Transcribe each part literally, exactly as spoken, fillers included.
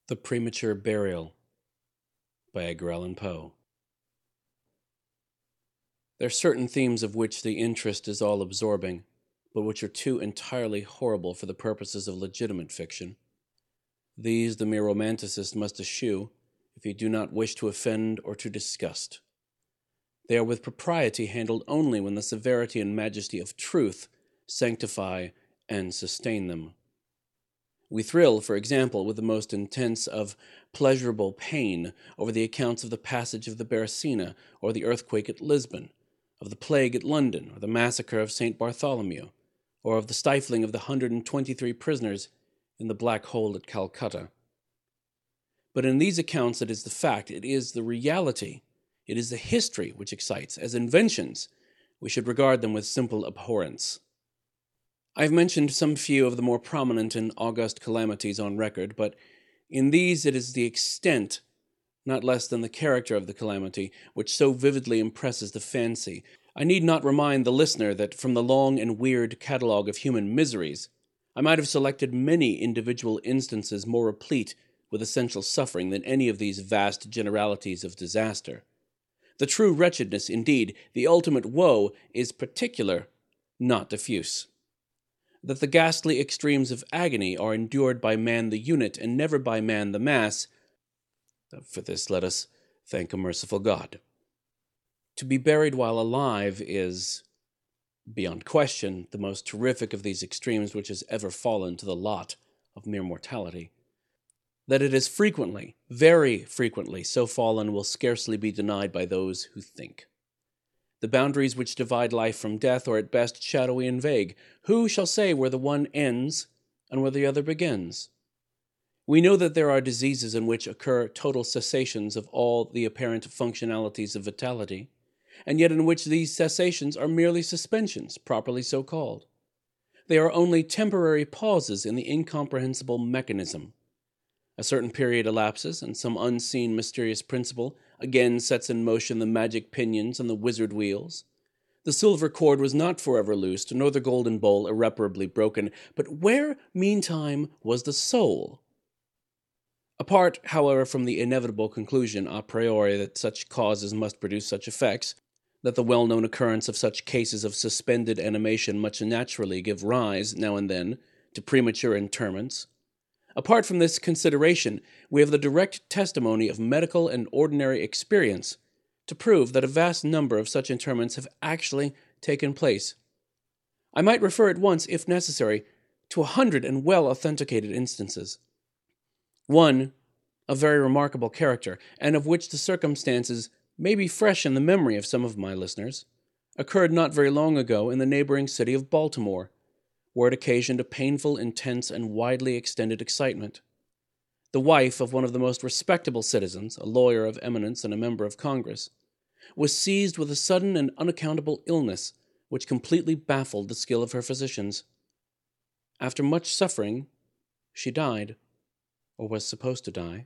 The Premature Burial by Edgar Allan Poe. There are certain themes of which the interest is all-absorbing, but which are too entirely horrible for the purposes of legitimate fiction. These the mere romanticist must eschew, if he do not wish to offend or to disgust. They are with propriety handled only when the severity and majesty of truth sanctify and sustain them. We thrill, for example, with the most intense of pleasurable pain over the accounts of the passage of the Beresina, or the earthquake at Lisbon, of the plague at London, or the massacre of Saint Bartholomew, or of the stifling of the one hundred twenty-three prisoners in the Black Hole at Calcutta. But in these accounts it is the fact, it is the reality, it is the history which excites. As inventions, we should regard them with simple abhorrence. I have mentioned some few of the more prominent and august calamities on record, but in these it is the extent, not less than the character of the calamity, which so vividly impresses the fancy. I need not remind the listener that from the long and weird catalogue of human miseries, I might have selected many individual instances more replete with essential suffering than any of these vast generalities of disaster. The true wretchedness, indeed, the ultimate woe, is particular, not diffuse. That the ghastly extremes of agony are endured by man the unit and never by man the mass, for this let us thank a merciful God. To be buried while alive is, beyond question, the most terrific of these extremes which has ever fallen to the lot of mere mortality. That it is frequently, very frequently, so fallen will scarcely be denied by those who think. The boundaries which divide life from death are at best shadowy and vague. Who shall say where the one ends and where the other begins? We know that there are diseases in which occur total cessations of all the apparent functionalities of vitality, and yet in which these cessations are merely suspensions, properly so called. They are only temporary pauses in the incomprehensible mechanism. A certain period elapses, and some unseen mysterious principle again sets in motion the magic pinions and the wizard wheels. The silver cord was not forever loosed, nor the golden bowl irreparably broken, but where, meantime, was the soul? Apart, however, from the inevitable conclusion a priori that such causes must produce such effects, that the well-known occurrence of such cases of suspended animation much naturally give rise, now and then, to premature interments, apart from this consideration, we have the direct testimony of medical and ordinary experience to prove that a vast number of such interments have actually taken place. I might refer at once, if necessary, to a hundred and well-authenticated instances. One, of very remarkable character, and of which the circumstances may be fresh in the memory of some of my listeners, occurred not very long ago in the neighboring city of Baltimore, where it occasioned a painful, intense, and widely extended excitement. The wife of one of the most respectable citizens, a lawyer of eminence and a member of Congress, was seized with a sudden and unaccountable illness which completely baffled the skill of her physicians. After much suffering, she died, or was supposed to die.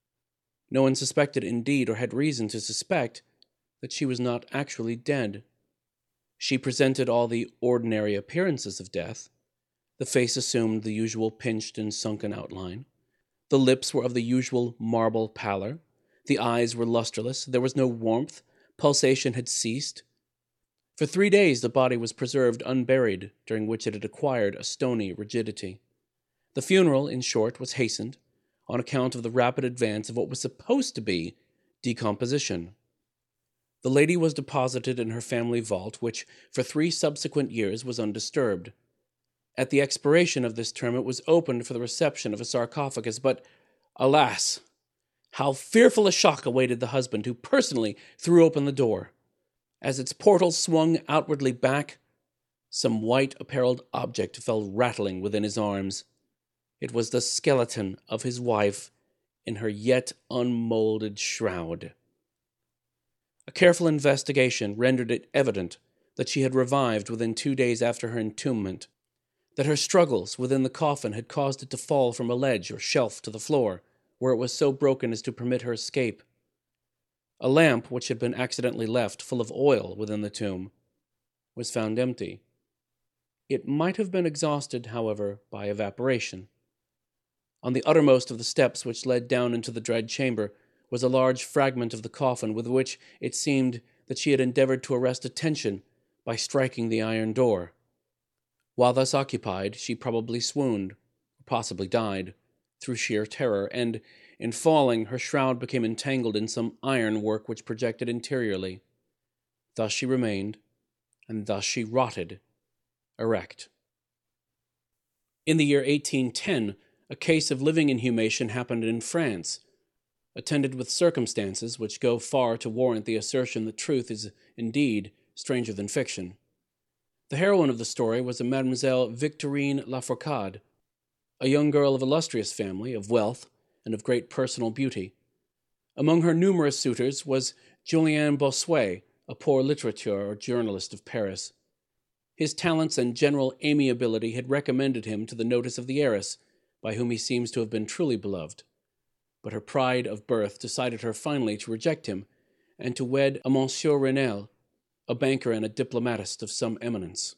No one suspected, indeed, or had reason to suspect, that she was not actually dead. She presented all the ordinary appearances of death. The face assumed the usual pinched and sunken outline. The lips were of the usual marble pallor. The eyes were lustreless. There was no warmth. Pulsation had ceased. For three days the body was preserved unburied, during which it had acquired a stony rigidity. The funeral, in short, was hastened, on account of the rapid advance of what was supposed to be decomposition. The lady was deposited in her family vault, which for three subsequent years was undisturbed. At the expiration of this term it was opened for the reception of a sarcophagus, but, alas, how fearful a shock awaited the husband, who personally threw open the door. As its portals swung outwardly back, some white-apparelled object fell rattling within his arms. It was the skeleton of his wife in her yet unmolded shroud. A careful investigation rendered it evident that she had revived within two days after her entombment, that her struggles within the coffin had caused it to fall from a ledge or shelf to the floor, where it was so broken as to permit her escape. A lamp, which had been accidentally left full of oil within the tomb, was found empty. It might have been exhausted, however, by evaporation. On the uttermost of the steps which led down into the dread chamber was a large fragment of the coffin with which it seemed that she had endeavored to arrest attention by striking the iron door. While thus occupied, she probably swooned, or possibly died, through sheer terror, and, in falling, her shroud became entangled in some iron work which projected interiorly. Thus she remained, and thus she rotted, erect. In the year eighteen ten, a case of living inhumation happened in France, attended with circumstances which go far to warrant the assertion that truth is indeed stranger than fiction. The heroine of the story was a Mademoiselle Victorine Lafourcade, a young girl of illustrious family, of wealth, and of great personal beauty. Among her numerous suitors was Julien Bossuet, a poor litterateur or journalist of Paris. His talents and general amiability had recommended him to the notice of the heiress, by whom he seems to have been truly beloved. But her pride of birth decided her finally to reject him, and to wed a Monsieur Renelle, a banker and a diplomatist of some eminence.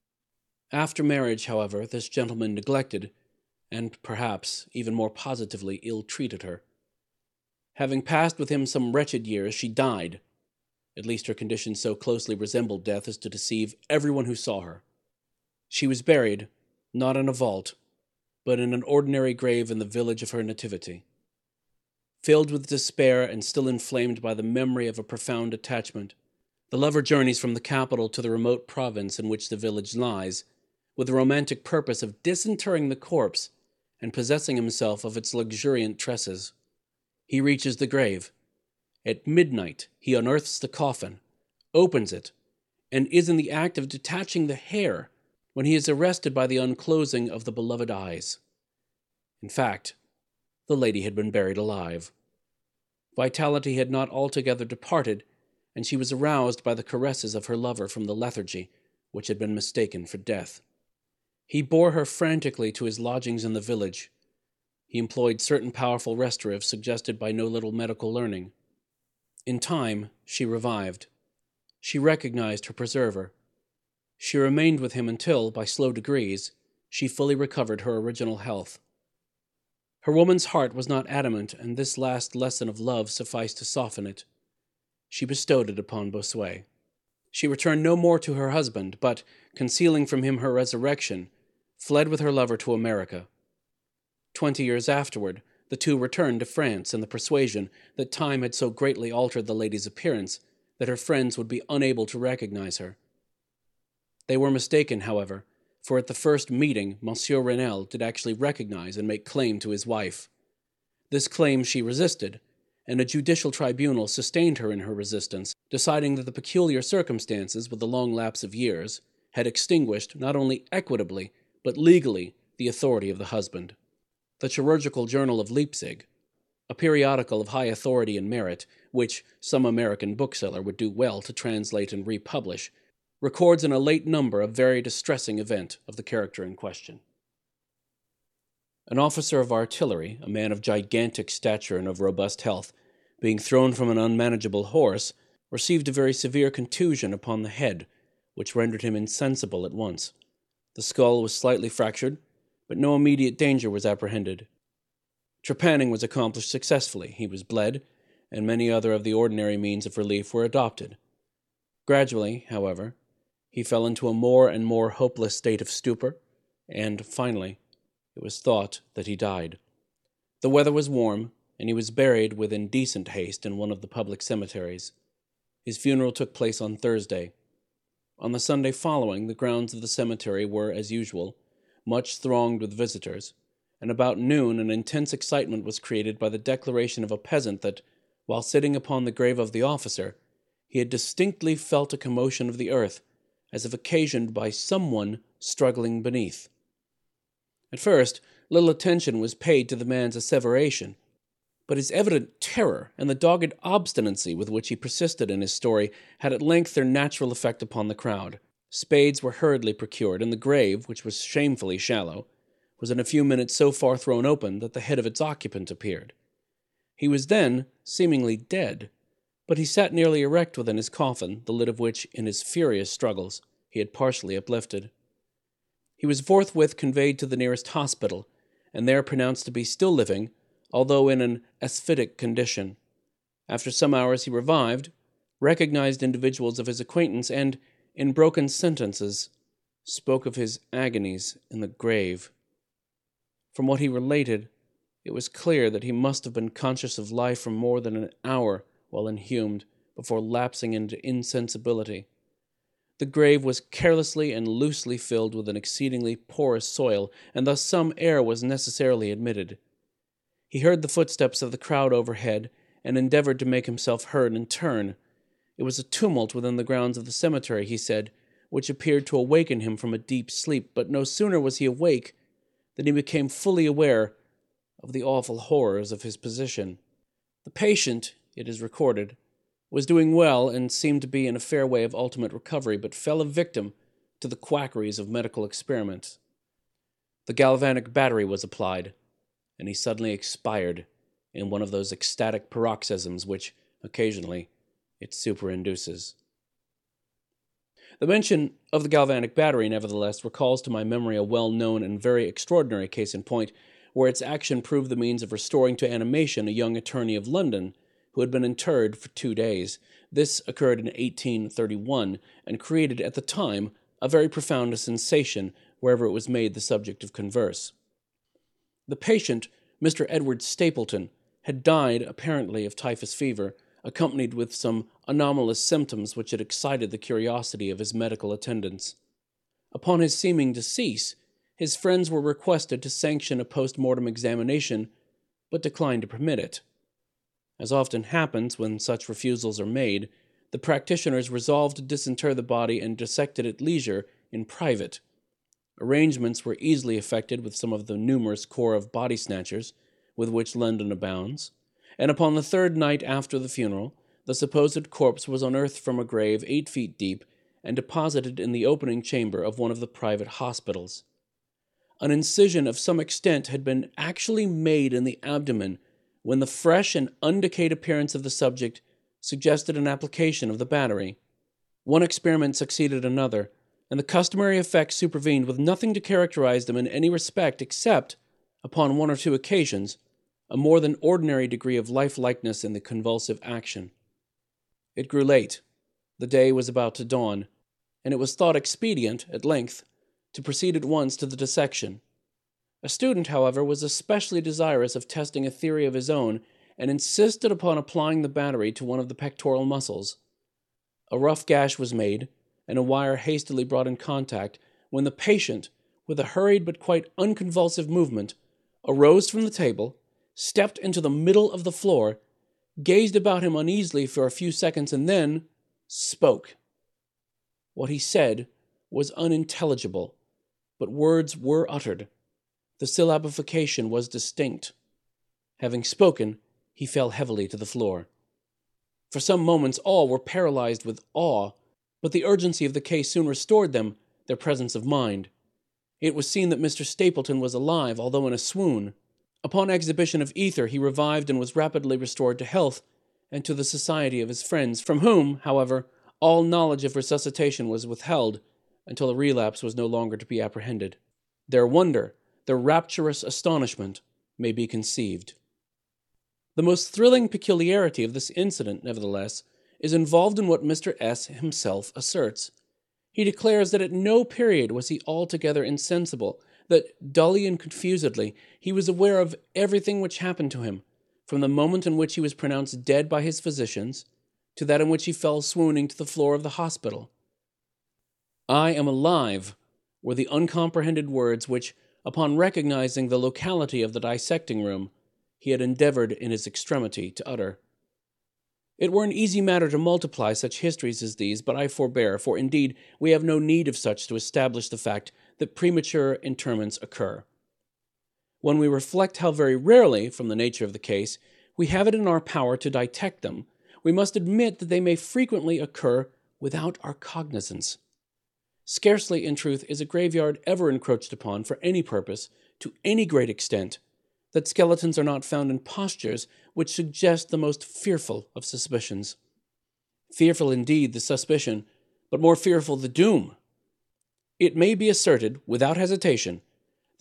After marriage, however, this gentleman neglected, and perhaps even more positively ill-treated her. Having passed with him some wretched years, she died. At least her condition so closely resembled death as to deceive everyone who saw her. She was buried, not in a vault, but in an ordinary grave in the village of her nativity. Filled with despair and still inflamed by the memory of a profound attachment, the lover journeys from the capital to the remote province in which the village lies, with the romantic purpose of disinterring the corpse and possessing himself of its luxuriant tresses. He reaches the grave. At midnight, he unearths the coffin, opens it, and is in the act of detaching the hair when he is arrested by the unclosing of the beloved eyes. In fact, the lady had been buried alive. Vitality had not altogether departed, and she was aroused by the caresses of her lover from the lethargy which had been mistaken for death. He bore her frantically to his lodgings in the village. He employed certain powerful restoratives suggested by no little medical learning. In time, she revived. She recognized her preserver. She remained with him until, by slow degrees, she fully recovered her original health. Her woman's heart was not adamant, and this last lesson of love sufficed to soften it. She bestowed it upon Bossuet. She returned no more to her husband, but, concealing from him her resurrection, fled with her lover to America. Twenty years afterward, the two returned to France in the persuasion that time had so greatly altered the lady's appearance that her friends would be unable to recognize her. They were mistaken, however, for at the first meeting Monsieur Renelle did actually recognize and make claim to his wife. This claim she resisted, and a judicial tribunal sustained her in her resistance, deciding that the peculiar circumstances, with the long lapse of years, had extinguished, not only equitably, but legally, the authority of the husband. The Chirurgical Journal of Leipzig, a periodical of high authority and merit, which some American bookseller would do well to translate and republish, records in a late number a very distressing event of the character in question. An officer of artillery, a man of gigantic stature and of robust health, being thrown from an unmanageable horse, received a very severe contusion upon the head, which rendered him insensible at once. The skull was slightly fractured, but no immediate danger was apprehended. Trepanning was accomplished successfully. He was bled, and many other of the ordinary means of relief were adopted. Gradually, however, he fell into a more and more hopeless state of stupor, and, finally, it was thought that he died. The weather was warm, and he was buried with indecent haste in one of the public cemeteries. His funeral took place on Thursday. On the Sunday following, the grounds of the cemetery were, as usual, much thronged with visitors, and about noon an intense excitement was created by the declaration of a peasant that, while sitting upon the grave of the officer, he had distinctly felt a commotion of the earth, as if occasioned by someone struggling beneath. At first, little attention was paid to the man's asseveration, but his evident terror and the dogged obstinacy with which he persisted in his story had at length their natural effect upon the crowd. Spades were hurriedly procured, and the grave, which was shamefully shallow, was in a few minutes so far thrown open that the head of its occupant appeared. He was then seemingly dead, but he sat nearly erect within his coffin, the lid of which, in his furious struggles, he had partially uplifted. He was forthwith conveyed to the nearest hospital, and there pronounced to be still living, although in an asphytic condition. After some hours he revived, recognized individuals of his acquaintance, and, in broken sentences, spoke of his agonies in the grave. From what he related, it was clear that he must have been conscious of life for more than an hour while inhumed, before lapsing into insensibility. The grave was carelessly and loosely filled with an exceedingly porous soil, and thus some air was necessarily admitted. He heard the footsteps of the crowd overhead, and endeavored to make himself heard in turn. It was a tumult within the grounds of the cemetery, he said, which appeared to awaken him from a deep sleep, but no sooner was he awake than he became fully aware of the awful horrors of his position. The patient, it is recorded, was doing well and seemed to be in a fair way of ultimate recovery, but fell a victim to the quackeries of medical experiment. The galvanic battery was applied, and he suddenly expired in one of those ecstatic paroxysms which, occasionally, it superinduces. The mention of the galvanic battery, nevertheless, recalls to my memory a well-known and very extraordinary case in point, where its action proved the means of restoring to animation a young attorney of London who had been interred for two days. This occurred in eighteen thirty-one, and created at the time a very profound sensation wherever it was made the subject of converse. The patient, Mister Edward Stapleton, had died apparently of typhus fever, accompanied with some anomalous symptoms which had excited the curiosity of his medical attendants. Upon his seeming decease, his friends were requested to sanction a post-mortem examination, but declined to permit it. As often happens when such refusals are made, the practitioners resolved to disinter the body and dissect it at leisure in private. Arrangements were easily effected with some of the numerous corps of body-snatchers with which London abounds, and upon the third night after the funeral, the supposed corpse was unearthed from a grave eight feet deep and deposited in the opening chamber of one of the private hospitals. An incision of some extent had been actually made in the abdomen, when the fresh and undecayed appearance of the subject suggested an application of the battery. One experiment succeeded another, and the customary effects supervened with nothing to characterize them in any respect except, upon one or two occasions, a more than ordinary degree of life-likeness in the convulsive action. It grew late. The day was about to dawn, and it was thought expedient, at length, to proceed at once to the dissection. A student, however, was especially desirous of testing a theory of his own, and insisted upon applying the battery to one of the pectoral muscles. A rough gash was made, and a wire hastily brought in contact, when the patient, with a hurried but quite unconvulsive movement, arose from the table, stepped into the middle of the floor, gazed about him uneasily for a few seconds, and then spoke. What he said was unintelligible, but words were uttered. The syllabification was distinct. Having spoken, he fell heavily to the floor. For some moments all were paralyzed with awe, but the urgency of the case soon restored them their presence of mind. It was seen that Mister Stapleton was alive, although in a swoon. Upon exhibition of ether, he revived and was rapidly restored to health and to the society of his friends, from whom, however, all knowledge of resuscitation was withheld until a relapse was no longer to be apprehended. Their wonder, their rapturous astonishment, may be conceived. The most thrilling peculiarity of this incident, nevertheless, is involved in what Mister S. himself asserts. He declares that at no period was he altogether insensible, that, dully and confusedly, he was aware of everything which happened to him, from the moment in which he was pronounced dead by his physicians, to that in which he fell swooning to the floor of the hospital. "I am alive," were the uncomprehended words which, upon recognizing the locality of the dissecting room, he had endeavored in his extremity to utter. It were an easy matter to multiply such histories as these, but I forbear, for indeed we have no need of such to establish the fact that premature interments occur. When we reflect how very rarely, from the nature of the case, we have it in our power to detect them, we must admit that they may frequently occur without our cognizance. Scarcely, in truth, is a graveyard ever encroached upon for any purpose, to any great extent, that skeletons are not found in postures which suggest the most fearful of suspicions. Fearful indeed the suspicion, but more fearful the doom. It may be asserted, without hesitation,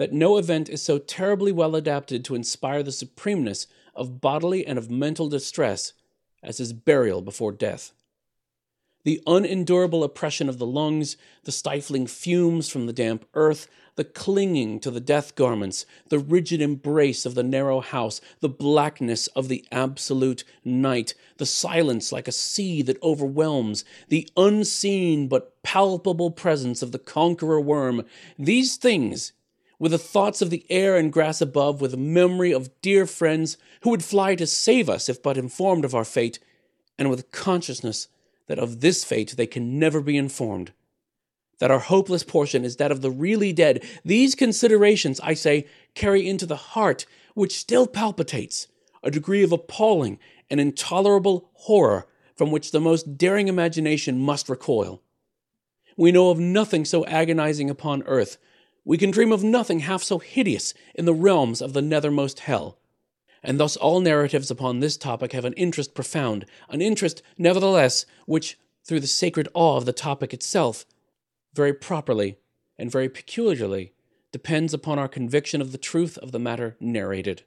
that no event is so terribly well adapted to inspire the supremeness of bodily and of mental distress as his burial before death. The unendurable oppression of the lungs, the stifling fumes from the damp earth, the clinging to the death garments, the rigid embrace of the narrow house, the blackness of the absolute night, the silence like a sea that overwhelms, the unseen but palpable presence of the conqueror worm, these things, with the thoughts of the air and grass above, with the memory of dear friends who would fly to save us if but informed of our fate, and with consciousness that of this fate they can never be informed, that our hopeless portion is that of the really dead, these considerations, I say, carry into the heart, which still palpitates, a degree of appalling and intolerable horror from which the most daring imagination must recoil. We know of nothing so agonizing upon earth. We can dream of nothing half so hideous in the realms of the nethermost hell. And thus all narratives upon this topic have an interest profound, an interest, nevertheless, which, through the sacred awe of the topic itself, very properly and very peculiarly depends upon our conviction of the truth of the matter narrated.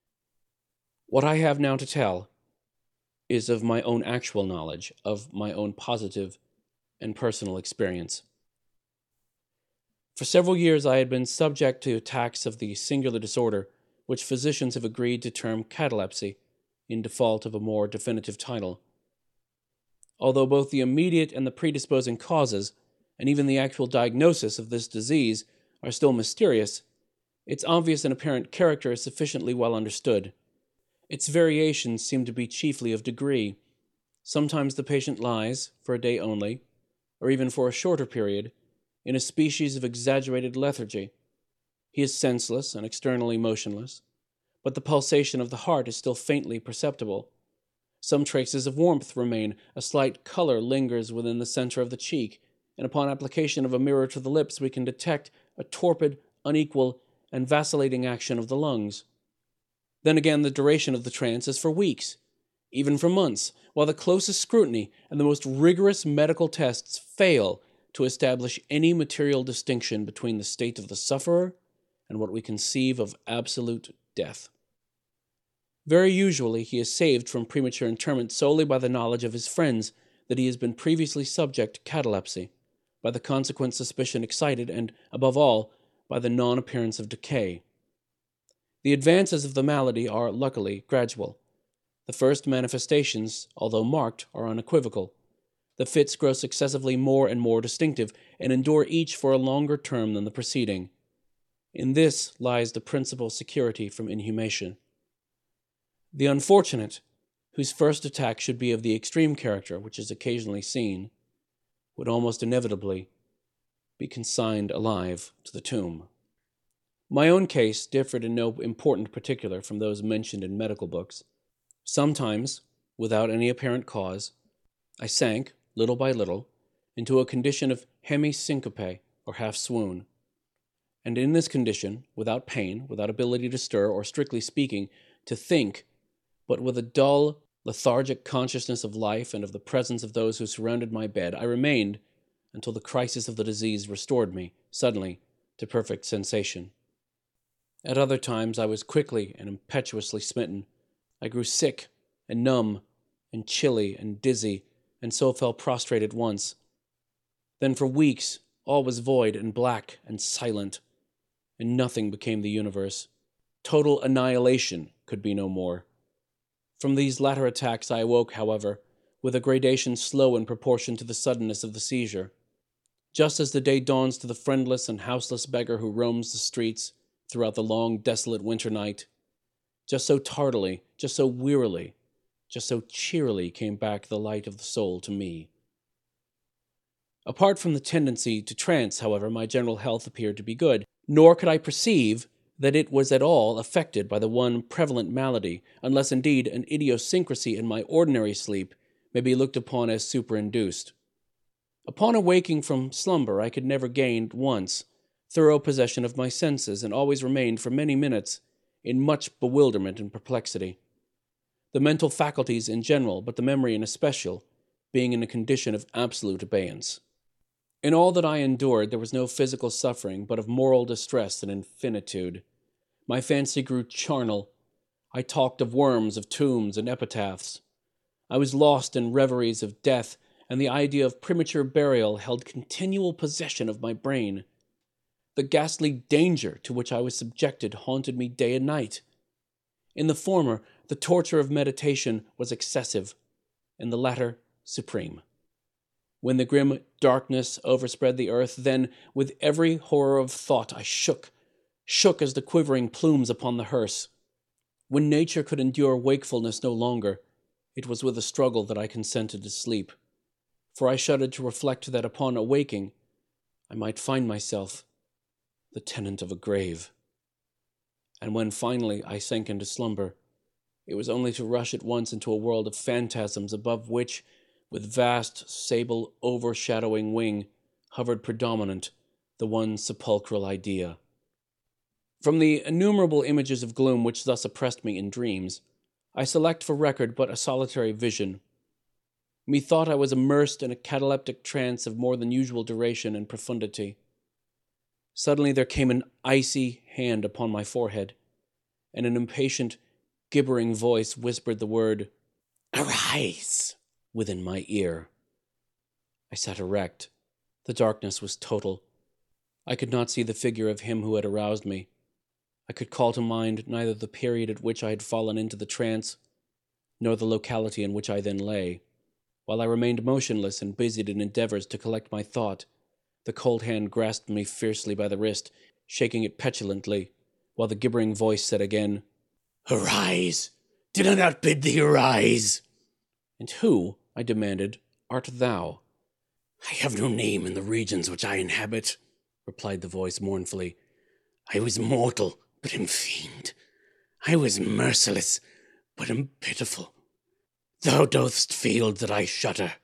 What I have now to tell is of my own actual knowledge, of my own positive and personal experience. For several years I had been subject to attacks of the singular disorder which physicians have agreed to term catalepsy, in default of a more definitive title. Although both the immediate and the predisposing causes, and even the actual diagnosis of this disease, are still mysterious, its obvious and apparent character is sufficiently well understood. Its variations seem to be chiefly of degree. Sometimes the patient lies, for a day only, or even for a shorter period, in a species of exaggerated lethargy. He is senseless and externally motionless, but the pulsation of the heart is still faintly perceptible. Some traces of warmth remain, a slight color lingers within the center of the cheek, and upon application of a mirror to the lips we can detect a torpid, unequal, and vacillating action of the lungs. Then again the duration of the trance is for weeks, even for months, while the closest scrutiny and the most rigorous medical tests fail to establish any material distinction between the state of the sufferer and what we conceive of absolute death. Very usually he is saved from premature interment solely by the knowledge of his friends that he has been previously subject to catalepsy, by the consequent suspicion excited, and, above all, by the non-appearance of decay. The advances of the malady are, luckily, gradual. The first manifestations, although marked, are unequivocal. The fits grow successively more and more distinctive, and endure each for a longer term than the preceding. In this lies the principal security from inhumation. The unfortunate, whose first attack should be of the extreme character which is occasionally seen, would almost inevitably be consigned alive to the tomb. My own case differed in no important particular from those mentioned in medical books. Sometimes, without any apparent cause, I sank, little by little, into a condition of hemi-syncope, or half-swoon. And in this condition, without pain, without ability to stir, or strictly speaking, to think, but with a dull, lethargic consciousness of life and of the presence of those who surrounded my bed, I remained until the crisis of the disease restored me, suddenly, to perfect sensation. At other times I was quickly and impetuously smitten. I grew sick and numb and chilly and dizzy, and so fell prostrate at once. Then for weeks all was void and black and silent, and nothing became the universe. Total annihilation could be no more. From these latter attacks I awoke, however, with a gradation slow in proportion to the suddenness of the seizure. Just as the day dawns to the friendless and houseless beggar who roams the streets throughout the long, desolate winter night, just so tardily, just so wearily, just so cheerily came back the light of the soul to me. Apart from the tendency to trance, however, my general health appeared to be good, nor could I perceive that it was at all affected by the one prevalent malady, unless indeed an idiosyncrasy in my ordinary sleep may be looked upon as superinduced. Upon awaking from slumber, I could never gain, once, thorough possession of my senses, and always remained for many minutes in much bewilderment and perplexity. The mental faculties in general, but the memory in especial, being in a condition of absolute abeyance. In all that I endured there was no physical suffering, but of moral distress and infinitude. My fancy grew charnel. I talked of worms, of tombs, and epitaphs. I was lost in reveries of death, and the idea of premature burial held continual possession of my brain. The ghastly danger to which I was subjected haunted me day and night. In the former, the torture of meditation was excessive, in the latter, supreme. When the grim darkness overspread the earth, then, with every horror of thought, I shook, shook as the quivering plumes upon the hearse. When nature could endure wakefulness no longer, it was with a struggle that I consented to sleep, for I shuddered to reflect that upon awaking, I might find myself the tenant of a grave. And when finally I sank into slumber, it was only to rush at once into a world of phantasms above which, with vast, sable, overshadowing wing, hovered predominant the one sepulchral idea. From the innumerable images of gloom which thus oppressed me in dreams, I select for record but a solitary vision. Methought I was immersed in a cataleptic trance of more than usual duration and profundity. Suddenly there came an icy hand upon my forehead, and an impatient, gibbering voice whispered the word, "Arise!" within my ear. I sat erect. The darkness was total. I could not see the figure of him who had aroused me. I could call to mind neither the period at which I had fallen into the trance, nor the locality in which I then lay. While I remained motionless and busied in endeavors to collect my thought, the cold hand grasped me fiercely by the wrist, shaking it petulantly, while the gibbering voice said again, "Arise! Did I not bid thee arise?" "And who," I demanded, "art thou?" "I have no name in the regions which I inhabit," replied the voice mournfully. "I was mortal, but am fiend. I was merciless, but am pitiful. Thou dost feel that I shudder.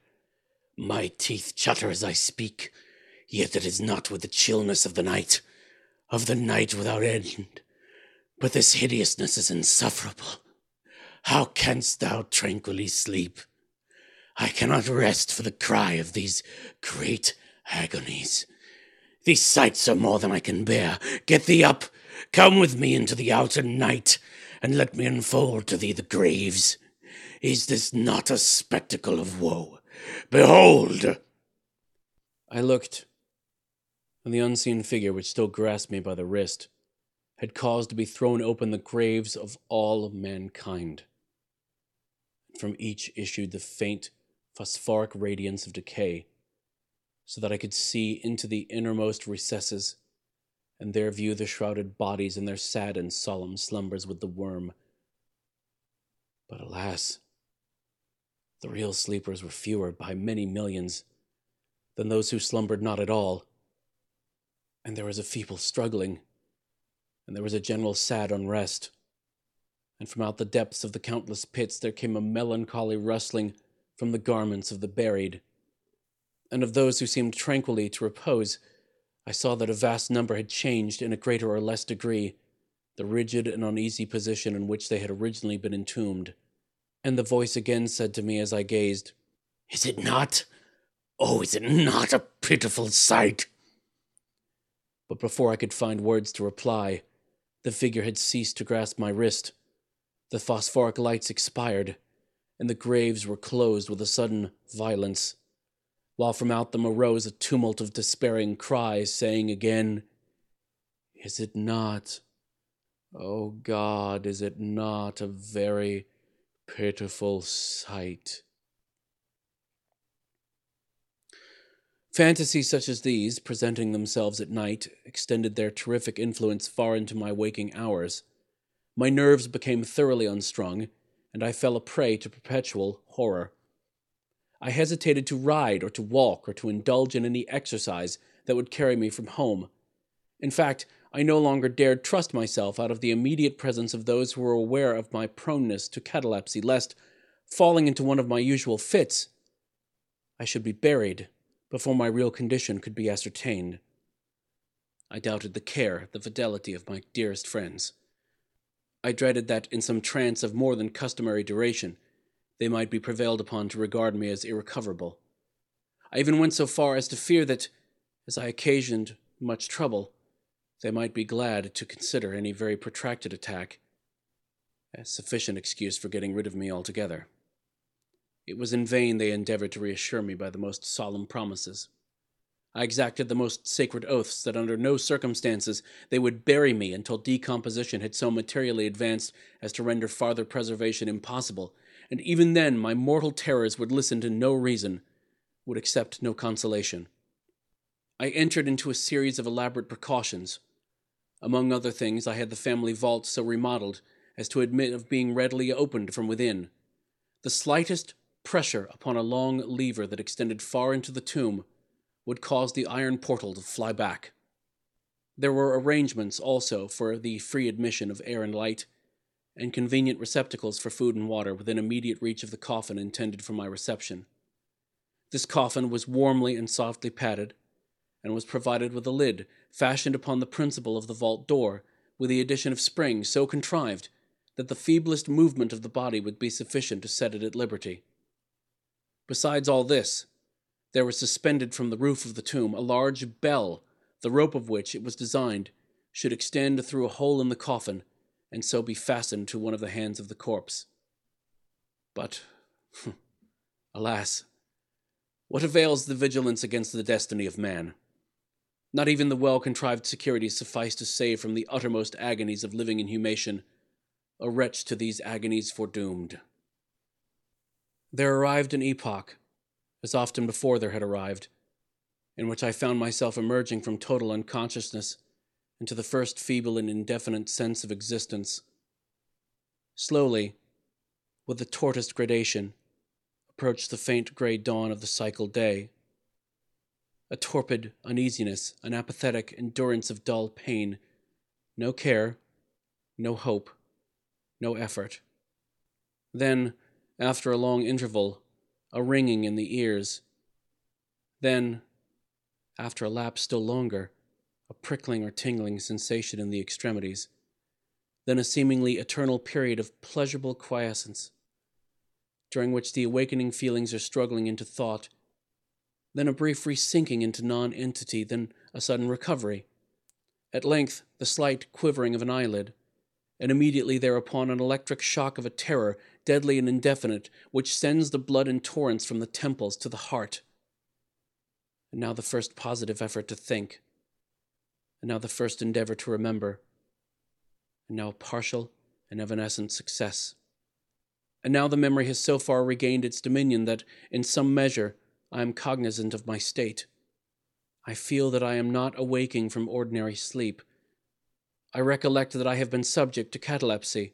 My teeth chatter as I speak, yet it is not with the chillness of the night, of the night without end. But this hideousness is insufferable. How canst thou tranquilly sleep? I cannot rest for the cry of these great agonies. These sights are more than I can bear. Get thee up, come with me into the outer night, and let me unfold to thee the graves. Is this not a spectacle of woe? Behold!" I looked, and the unseen figure which still grasped me by the wrist had caused to be thrown open the graves of all mankind. From each issued the faint, phosphoric radiance of decay, so that I could see into the innermost recesses, and there view the shrouded bodies in their sad and solemn slumbers with the worm. But alas, the real sleepers were fewer by many millions than those who slumbered not at all, and there was a feeble struggling, and there was a general sad unrest, and from out the depths of the countless pits there came a melancholy rustling from the garments of the buried, and of those who seemed tranquilly to repose, I saw that a vast number had changed, in a greater or less degree, the rigid and uneasy position in which they had originally been entombed. And the voice again said to me as I gazed, "Is it not? Oh, is it not a pitiful sight?" But before I could find words to reply, the figure had ceased to grasp my wrist. The phosphoric lights expired, and the graves were closed with a sudden violence, while from out them arose a tumult of despairing cries, saying again, "Is it not, O God, is it not a very pitiful sight?" Fantasies such as these, presenting themselves at night, extended their terrific influence far into my waking hours. My nerves became thoroughly unstrung, and I fell a prey to perpetual horror. I hesitated to ride or to walk or to indulge in any exercise that would carry me from home. In fact, I no longer dared trust myself out of the immediate presence of those who were aware of my proneness to catalepsy, lest, falling into one of my usual fits, I should be buried before my real condition could be ascertained. I doubted the care, the fidelity of my dearest friends. I dreaded that, in some trance of more than customary duration, they might be prevailed upon to regard me as irrecoverable. I even went so far as to fear that, As I occasioned much trouble, they might be glad to consider any very protracted attack as sufficient excuse for getting rid of me altogether. It was in vain they endeavored to reassure me by the most solemn promises. I exacted the most sacred oaths that under no circumstances they would bury me until decomposition had so materially advanced as to render farther preservation impossible, and even then my mortal terrors would listen to no reason, would accept no consolation. I entered into a series of elaborate precautions. Among other things, I had the family vault so remodeled as to admit of being readily opened from within. The slightest pressure upon a long lever that extended far into the tomb would cause the iron portal to fly back. There were arrangements also for the free admission of air and light, and convenient receptacles for food and water within immediate reach of the coffin intended for my reception. This coffin was warmly and softly padded, and was provided with a lid fashioned upon the principle of the vault door, with the addition of springs so contrived that the feeblest movement of the body would be sufficient to set it at liberty. Besides all this, there was suspended from the roof of the tomb a large bell, the rope of which, it was designed, should extend through a hole in the coffin, and so be fastened to one of the hands of the corpse. But, alas, what avails the vigilance against the destiny of man? Not even the well-contrived securities suffice to save from the uttermost agonies of living inhumation a wretch to these agonies foredoomed. There arrived an epoch, as often before there had arrived, in which I found myself emerging from total unconsciousness into the first feeble and indefinite sense of existence. Slowly, with the tortoised gradation, approached the faint grey dawn of the cycled day. A torpid uneasiness, an apathetic endurance of dull pain, no care, no hope, no effort. Then, after a long interval, a ringing in the ears. Then, after a lapse still longer, a prickling or tingling sensation in the extremities. Then a seemingly eternal period of pleasurable quiescence, during which the awakening feelings are struggling into thought. Then a brief resinking into non-entity, then a sudden recovery. At length, the slight quivering of an eyelid, and immediately thereupon an electric shock of a terror, deadly and indefinite, which sends the blood in torrents from the temples to the heart. And now the first positive effort to think, and now the first endeavor to remember, and now partial and evanescent success. And now the memory has so far regained its dominion that, in some measure, I am cognizant of my state. I feel that I am not awaking from ordinary sleep. I recollect that I have been subject to catalepsy.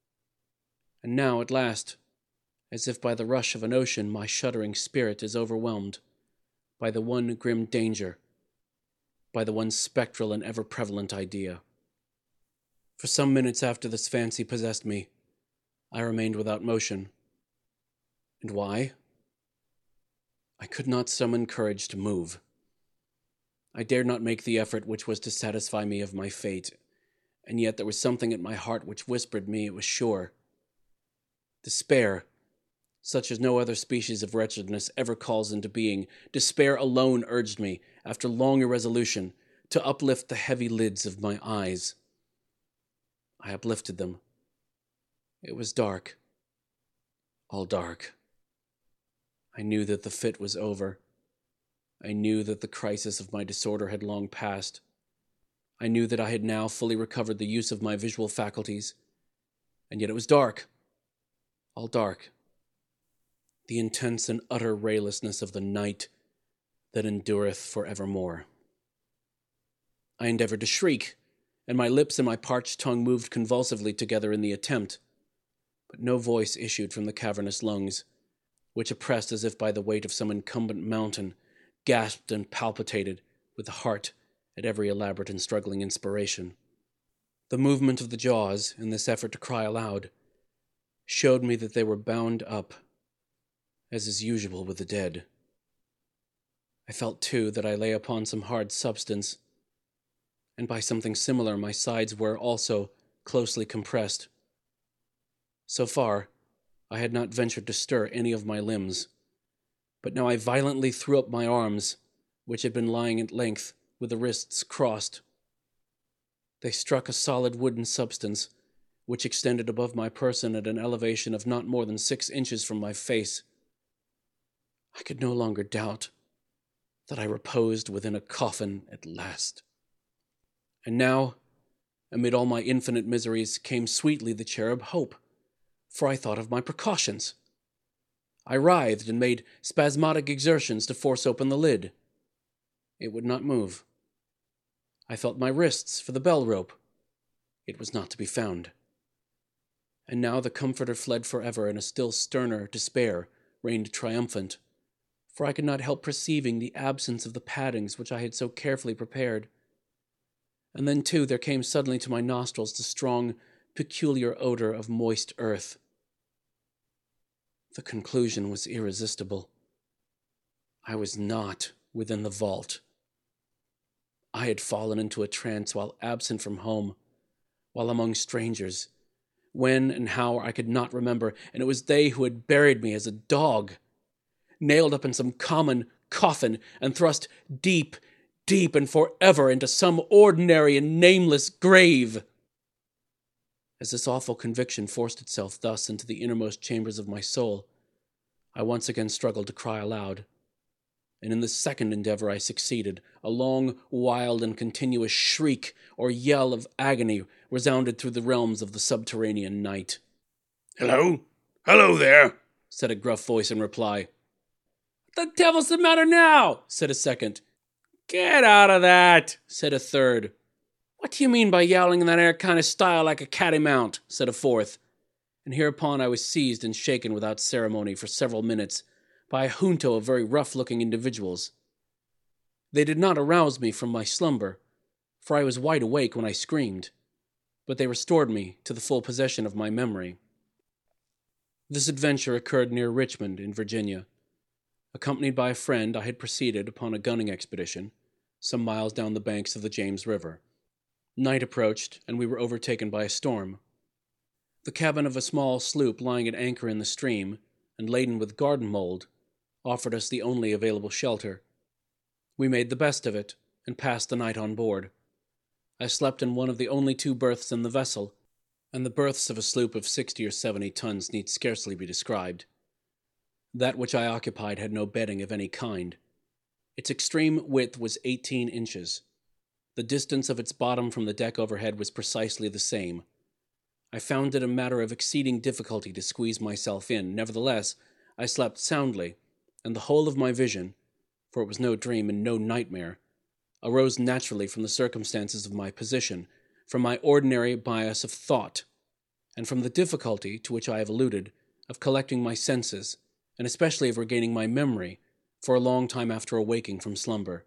And now, at last, as if by the rush of an ocean, my shuddering spirit is overwhelmed by the one grim danger, by the one spectral and ever-prevalent idea. For some minutes after this fancy possessed me, I remained without motion. And why? I could not summon courage to move. I dared not make the effort which was to satisfy me of my fate, and yet there was something at my heart which whispered me it was sure. Despair, such as no other species of wretchedness ever calls into being, despair alone urged me, after long irresolution, to uplift the heavy lids of my eyes. I uplifted them. It was dark, all dark. I knew that the fit was over. I knew that the crisis of my disorder had long passed. I knew that I had now fully recovered the use of my visual faculties, and yet it was dark, all dark. The intense and utter raylessness of the night that endureth for evermore. I endeavored to shriek, and my lips and my parched tongue moved convulsively together in the attempt, but no voice issued from the cavernous lungs, which, oppressed as if by the weight of some incumbent mountain, gasped and palpitated with the heart at every elaborate and struggling inspiration. The movement of the jaws, in this effort to cry aloud, showed me that they were bound up, as is usual with the dead. I felt, too, that I lay upon some hard substance, and by something similar my sides were also closely compressed. So far, I had not ventured to stir any of my limbs, but now I violently threw up my arms, which had been lying at length, with the wrists crossed. They struck a solid wooden substance, which extended above my person at an elevation of not more than six inches from my face. I could no longer doubt that I reposed within a coffin at last. And now, amid all my infinite miseries, came sweetly the cherub Hope, for I thought of my precautions. I writhed and made spasmodic exertions to force open the lid. It would not move. I felt my wrists for the bell rope. It was not to be found. And now the comforter fled forever, and a still sterner despair reigned triumphant, for I could not help perceiving the absence of the paddings which I had so carefully prepared. And then, too, there came suddenly to my nostrils the strong, peculiar odor of moist earth. The conclusion was irresistible. I was not within the vault. I had fallen into a trance while absent from home, while among strangers. When and how I could not remember, and it was they who had buried me as a dog, nailed up in some common coffin and thrust deep, deep and forever into some ordinary and nameless grave. As this awful conviction forced itself thus into the innermost chambers of my soul, I once again struggled to cry aloud. And in this second endeavor I succeeded. A long, wild, and continuous shriek or yell of agony resounded through the realms of the subterranean night. "Hello? Hello there," said a gruff voice in reply. "What the devil's the matter now?" said a second. "Get out of that," said a third. "What do you mean by yowling in that air kind of style like a cattymount?" said a fourth. And hereupon I was seized and shaken without ceremony for several minutes by a junto of very rough-looking individuals. They did not arouse me from my slumber, for I was wide awake when I screamed, but they restored me to the full possession of my memory. This adventure occurred near Richmond, in Virginia. Accompanied by a friend, I had proceeded upon a gunning expedition, some miles down the banks of the James River. Night approached, and we were overtaken by a storm. The cabin of a small sloop lying at anchor in the stream, and laden with garden mold, offered us the only available shelter. We made the best of it, and passed the night on board. I slept in one of the only two berths in the vessel, and the berths of a sloop of sixty or seventy tons need scarcely be described. That which I occupied had no bedding of any kind. Its extreme width was eighteen inches. The distance of its bottom from the deck overhead was precisely the same. I found it a matter of exceeding difficulty to squeeze myself in. Nevertheless, I slept soundly, and the whole of my vision, for it was no dream and no nightmare, arose naturally from the circumstances of my position, from my ordinary bias of thought, and from the difficulty, to which I have alluded, of collecting my senses, and especially of regaining my memory, for a long time after awaking from slumber.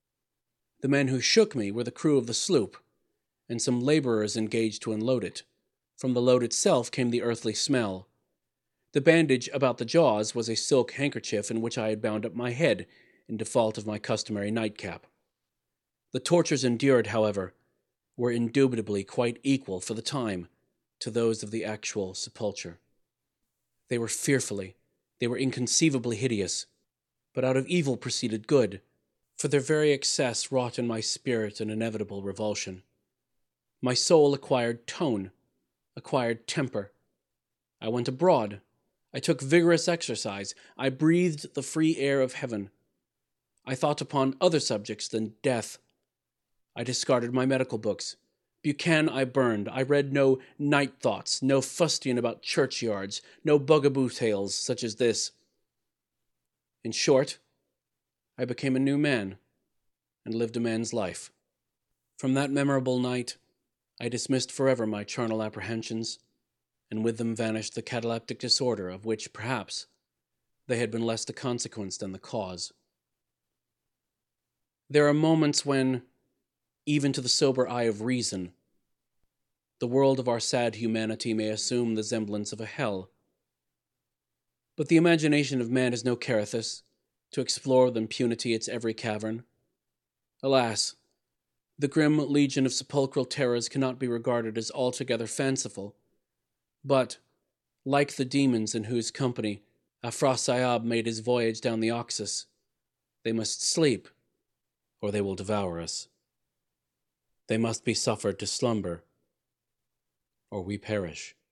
The men who shook me were the crew of the sloop, and some laborers engaged to unload it. From the load itself came the earthly smell. The bandage about the jaws was a silk handkerchief in which I had bound up my head, in default of my customary nightcap. The tortures endured, however, were indubitably quite equal, for the time, to those of the actual sepulture. They were fearfully, they were inconceivably hideous, but out of evil proceeded good, for their very excess wrought in my spirit an inevitable revulsion. My soul acquired tone, acquired temper. I went abroad. I took vigorous exercise. I breathed the free air of heaven. I thought upon other subjects than death. I discarded my medical books. Buchan I burned. I read no night thoughts, no fustian about churchyards, no bugaboo tales such as this. In short, I became a new man, and lived a man's life. From that memorable night, I dismissed forever my charnel apprehensions, and with them vanished the cataleptic disorder of which, perhaps, they had been less the consequence than the cause. There are moments when, even to the sober eye of reason, the world of our sad humanity may assume the semblance of a hell. But the imagination of man is no Carathis, to explore with impunity its every cavern. Alas, the grim legion of sepulchral terrors cannot be regarded as altogether fanciful, but, like the demons in whose company Afrasiab made his voyage down the Oxus, they must sleep, or they will devour us. They must be suffered to slumber, or we perish.